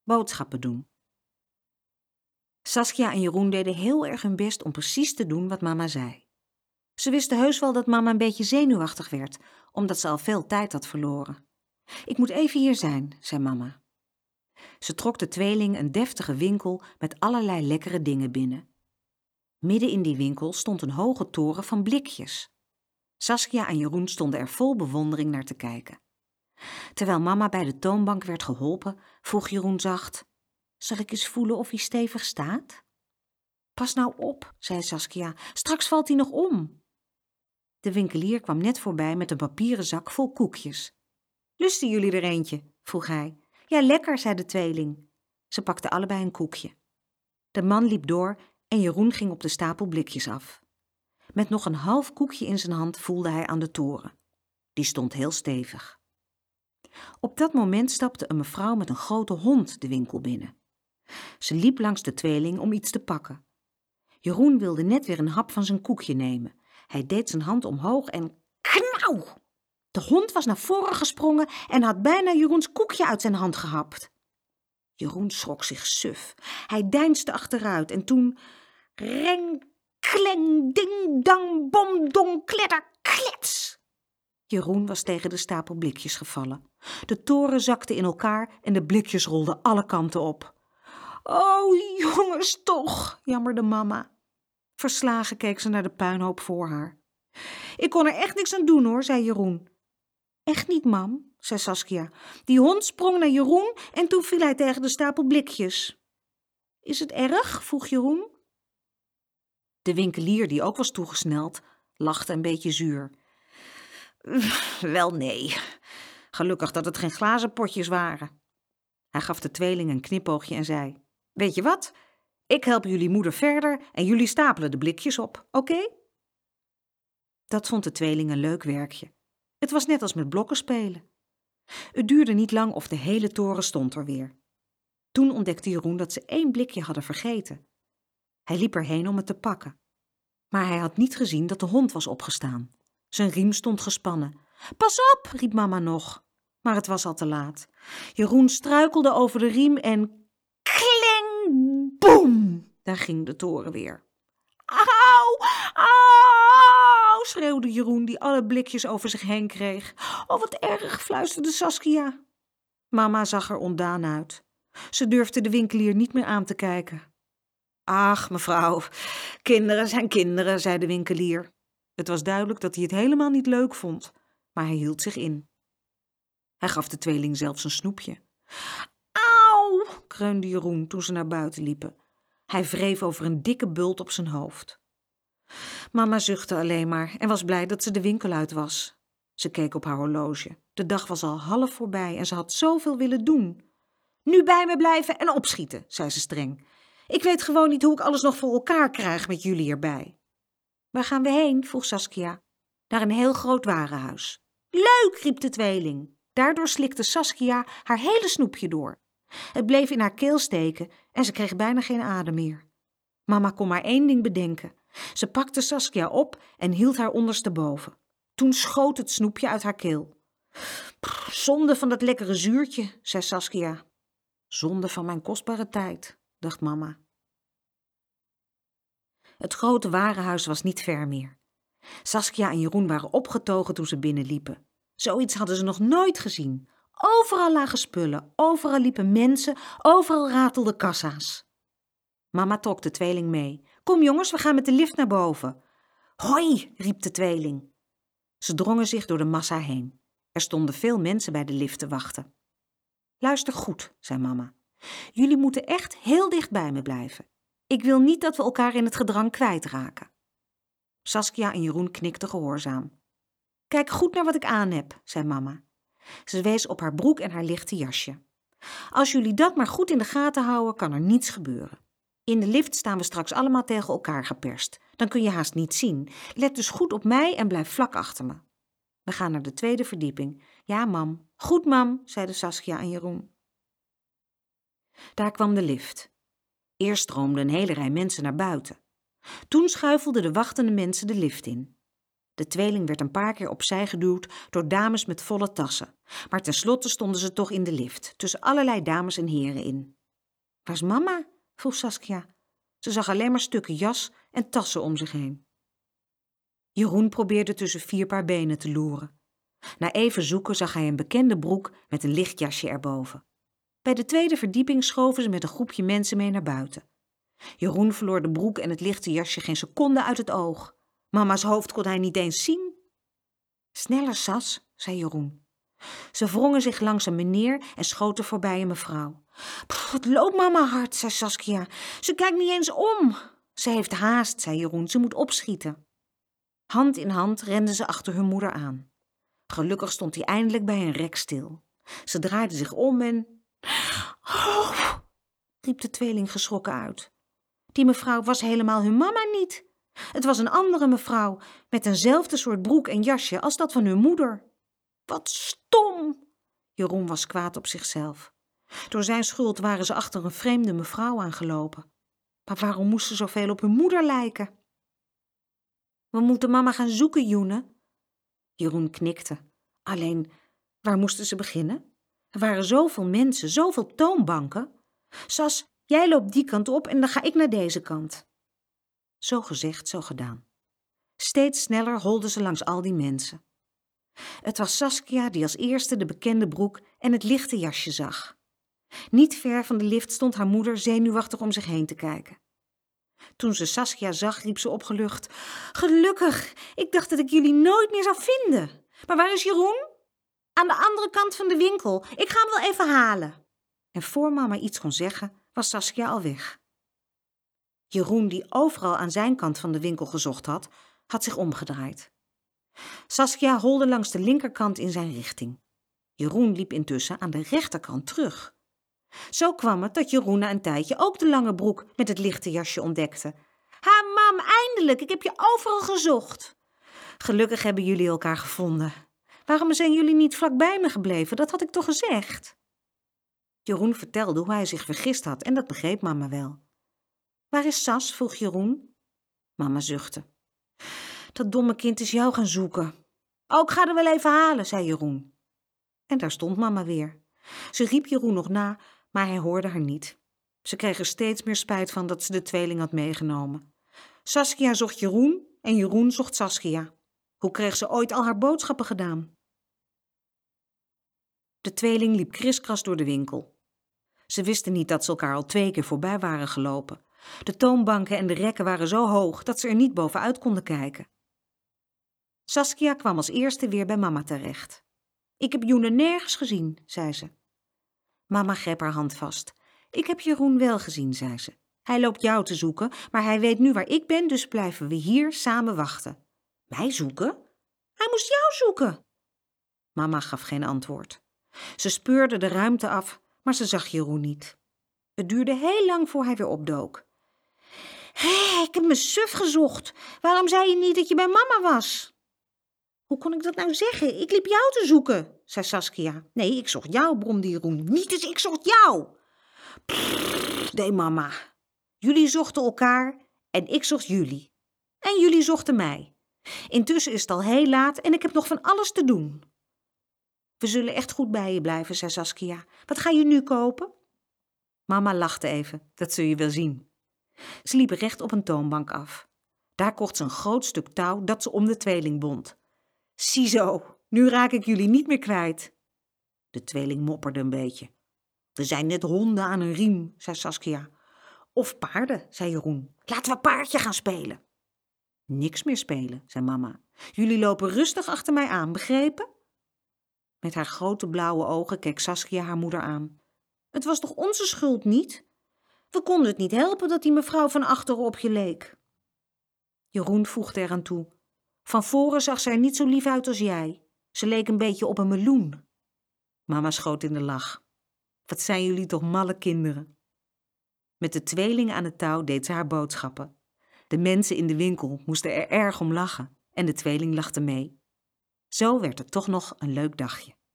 Boodschappen doen. Saskia en Jeroen deden heel erg hun best om precies te doen wat mama zei. Ze wisten heus wel dat mama een beetje zenuwachtig werd, omdat ze al veel tijd had verloren. Ik moet even hier zijn, zei mama. Ze trok de tweeling een deftige winkel met allerlei lekkere dingen binnen. Midden in die winkel stond een hoge toren van blikjes. Saskia en Jeroen stonden er vol bewondering naar te kijken. Terwijl mama bij de toonbank werd geholpen, vroeg Jeroen zacht: zal ik eens voelen of hij stevig staat? Pas nou op, zei Saskia, straks valt hij nog om. De winkelier kwam net voorbij met een papieren zak vol koekjes. Lusten jullie er eentje? Vroeg hij. Ja, lekker, zei de tweeling. Ze pakten allebei een koekje. De man liep door en Jeroen ging op de stapel blikjes af. Met nog een half koekje in zijn hand voelde hij aan de toren. Die stond heel stevig. Op dat moment stapte een mevrouw met een grote hond de winkel binnen. Ze liep langs de tweeling om iets te pakken. Jeroen wilde net weer een hap van zijn koekje nemen. Hij deed zijn hand omhoog en knauw! De hond was naar voren gesprongen en had bijna Jeroens koekje uit zijn hand gehapt. Jeroen schrok zich suf. Hij deinsde achteruit en toen reng, kleng, ding, dang, bom, dong, kletter, klets! Jeroen was tegen de stapel blikjes gevallen. De toren zakte in elkaar en de blikjes rolden alle kanten op. Oh, jongens toch, jammerde mama. Verslagen keek ze naar de puinhoop voor haar. Ik kon er echt niks aan doen hoor, zei Jeroen. Echt niet, mam, zei Saskia. Die hond sprong naar Jeroen en toen viel hij tegen de stapel blikjes. Is het erg? Vroeg Jeroen. De winkelier, die ook was toegesneld, lachte een beetje zuur. Wel nee, gelukkig dat het geen glazen potjes waren. Hij gaf de tweeling een knipoogje en zei: weet je wat? Ik help jullie moeder verder en jullie stapelen de blikjes op, oké? Dat vond de tweeling een leuk werkje. Het was net als met blokken spelen. Het duurde niet lang of de hele toren stond er weer. Toen ontdekte Jeroen dat ze 1 blikje hadden vergeten. Hij liep erheen om het te pakken. Maar hij had niet gezien dat de hond was opgestaan. Zijn riem stond gespannen. Pas op, riep mama nog. Maar het was al te laat. Jeroen struikelde over de riem en kleng, boem! Daar ging de toren weer. Auw, auw, schreeuwde Jeroen, die alle blikjes over zich heen kreeg. Oh, wat erg, fluisterde Saskia. Mama zag er ontdaan uit. Ze durfde de winkelier niet meer aan te kijken. Ach, mevrouw, kinderen zijn kinderen, zei de winkelier. Het was duidelijk dat hij het helemaal niet leuk vond, maar hij hield zich in. Hij gaf de tweeling zelfs een snoepje. Auw, kreunde Jeroen toen ze naar buiten liepen. Hij wreef over een dikke bult op zijn hoofd. Mama zuchtte alleen maar en was blij dat ze de winkel uit was. Ze keek op haar horloge. De dag was al half voorbij en ze had zoveel willen doen. Nu bij me blijven en opschieten, zei ze streng. Ik weet gewoon niet hoe ik alles nog voor elkaar krijg met jullie erbij. Waar gaan we heen? Vroeg Saskia. Naar een heel groot warenhuis. Leuk, riep de tweeling. Daardoor slikte Saskia haar hele snoepje door. Het bleef in haar keel steken en ze kreeg bijna geen adem meer. Mama kon maar 1 ding bedenken. Ze pakte Saskia op en hield haar ondersteboven. Toen schoot het snoepje uit haar keel. Zonde van dat lekkere zuurtje, zei Saskia. Zonde van mijn kostbare tijd, dacht mama. Het grote warenhuis was niet ver meer. Saskia en Jeroen waren opgetogen toen ze binnenliepen. Zoiets hadden ze nog nooit gezien. Overal lagen spullen, overal liepen mensen, overal ratelden kassa's. Mama trok de tweeling mee. Kom jongens, we gaan met de lift naar boven. Hoi, riep de tweeling. Ze drongen zich door de massa heen. Er stonden veel mensen bij de lift te wachten. Luister goed, zei mama. Jullie moeten echt heel dicht bij me blijven. Ik wil niet dat we elkaar in het gedrang kwijtraken. Saskia en Jeroen knikten gehoorzaam. Kijk goed naar wat ik aan heb, zei mama. Ze wees op haar broek en haar lichte jasje. Als jullie dat maar goed in de gaten houden, kan er niets gebeuren. In de lift staan we straks allemaal tegen elkaar geperst. Dan kun je haast niet zien. Let dus goed op mij en blijf vlak achter me. We gaan naar de 2e verdieping. Ja, mam. Goed, mam, zeiden Saskia en Jeroen. Daar kwam de lift. Eerst stroomde een hele rij mensen naar buiten. Toen schuifelden de wachtende mensen de lift in. De tweeling werd een paar keer opzij geduwd door dames met volle tassen. Maar tenslotte stonden ze toch in de lift, tussen allerlei dames en heren in. Waar is mama? Vroeg Saskia. Ze zag alleen maar stukken jas en tassen om zich heen. Jeroen probeerde tussen 4 paar benen te loeren. Na even zoeken zag hij een bekende broek met een licht jasje erboven. Bij de 2e verdieping schoven ze met een groepje mensen mee naar buiten. Jeroen verloor de broek en het lichte jasje geen seconde uit het oog. Mama's hoofd kon hij niet eens zien. Sneller, Sas, zei Jeroen. Ze wrongen zich langs een meneer en schoten voorbij een mevrouw. Het loopt mama hard, zei Saskia. Ze kijkt niet eens om. Ze heeft haast, zei Jeroen. Ze moet opschieten. Hand in hand renden ze achter hun moeder aan. Gelukkig stond hij eindelijk bij een rek stil. Ze draaide zich om en... Oh, riep de tweeling geschrokken uit. Die mevrouw was helemaal hun mama niet. Het was een andere mevrouw met eenzelfde soort broek en jasje als dat van hun moeder. Wat stom! Jeroen was kwaad op zichzelf. Door zijn schuld waren ze achter een vreemde mevrouw aangelopen. Maar waarom moest ze zoveel op hun moeder lijken? We moeten mama gaan zoeken, Joene. Jeroen knikte. Alleen, waar moesten ze beginnen? Er waren zoveel mensen, zoveel toonbanken. Sas, jij loopt die kant op en dan ga ik naar deze kant. Zo gezegd, zo gedaan. Steeds sneller holden ze langs al die mensen. Het was Saskia die als eerste de bekende broek en het lichte jasje zag. Niet ver van de lift stond haar moeder zenuwachtig om zich heen te kijken. Toen ze Saskia zag, riep ze opgelucht. Gelukkig, ik dacht dat ik jullie nooit meer zou vinden. Maar waar is Jeroen? Aan de andere kant van de winkel. Ik ga hem wel even halen. En voor mama iets kon zeggen, was Saskia al weg. Jeroen, die overal aan zijn kant van de winkel gezocht had, had zich omgedraaid. Saskia holde langs de linkerkant in zijn richting. Jeroen liep intussen aan de rechterkant terug. Zo kwam het dat Jeroen na een tijdje ook de lange broek met het lichte jasje ontdekte. Ha, mam, eindelijk, ik heb je overal gezocht. Gelukkig hebben jullie elkaar gevonden. Waarom zijn jullie niet vlakbij me gebleven? Dat had ik toch gezegd? Jeroen vertelde hoe hij zich vergist had en dat begreep mama wel. Waar is Sas? Vroeg Jeroen. Mama zuchtte. Dat domme kind is jou gaan zoeken. Oh, ik ga er wel even halen, zei Jeroen. En daar stond mama weer. Ze riep Jeroen nog na, maar hij hoorde haar niet. Ze kreeg er steeds meer spijt van dat ze de tweeling had meegenomen. Saskia zocht Jeroen en Jeroen zocht Saskia. Hoe kreeg ze ooit al haar boodschappen gedaan? De tweeling liep kriskras door de winkel. Ze wisten niet dat ze elkaar al 2 keer voorbij waren gelopen. De toonbanken en de rekken waren zo hoog dat ze er niet bovenuit konden kijken. Saskia kwam als eerste weer bij mama terecht. Ik heb Joene nergens gezien, zei ze. Mama greep haar hand vast. Ik heb Jeroen wel gezien, zei ze. Hij loopt jou te zoeken, maar hij weet nu waar ik ben, dus blijven we hier samen wachten. Mij zoeken? Hij moest jou zoeken. Mama gaf geen antwoord. Ze speurde de ruimte af, maar ze zag Jeroen niet. Het duurde heel lang voor hij weer opdook. Hé, ik heb me suf gezocht. Waarom zei je niet dat je bij mama was? Hoe kon ik dat nou zeggen? Ik liep jou te zoeken, zei Saskia. Nee, ik zocht jou, bromde Jeroen. Niet eens, ik zocht jou. Nee, mama. Jullie zochten elkaar en ik zocht jullie. En jullie zochten mij. Intussen is het al heel laat en ik heb nog van alles te doen. We zullen echt goed bij je blijven, zei Saskia. Wat ga je nu kopen? Mama lachte even, dat zul je wel zien. Ze liep recht op een toonbank af. Daar kocht ze een groot stuk touw dat ze om de tweeling bond. Ziezo, nu raak ik jullie niet meer kwijt. De tweeling mopperde een beetje. We zijn net honden aan een riem, zei Saskia. Of paarden, zei Jeroen. Laten we paardje gaan spelen. Niks meer spelen, zei mama. Jullie lopen rustig achter mij aan, begrepen? Met haar grote blauwe ogen keek Saskia haar moeder aan. Het was toch onze schuld niet? We konden het niet helpen dat die mevrouw van achteren op je leek. Jeroen voegde eraan toe. Van voren zag zij er niet zo lief uit als jij. Ze leek een beetje op een meloen. Mama schoot in de lach. Wat zijn jullie toch malle kinderen. Met de tweeling aan het touw deed ze haar boodschappen. De mensen in de winkel moesten er erg om lachen en de tweeling lachte mee. Zo werd het toch nog een leuk dagje.